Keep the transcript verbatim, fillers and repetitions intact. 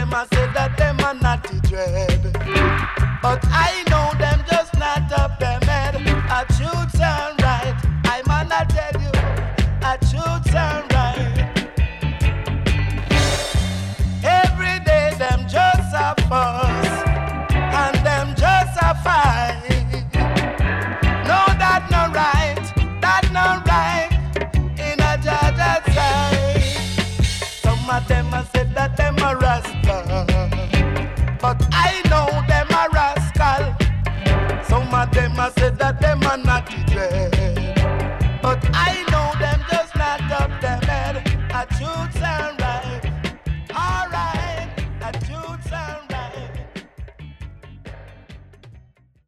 them a say that them a naughty dread, but I know them just not up them head. A truth sound right, I man I tell you, a truth sound right. Every day them just a fuss, and them just a fight. No, that no right, that no right in a judge's sight. Some of them a say that them a rascal, but I know them a rascal. Some of them a say that them a naughty dread, but I know them just not up them head. A truth and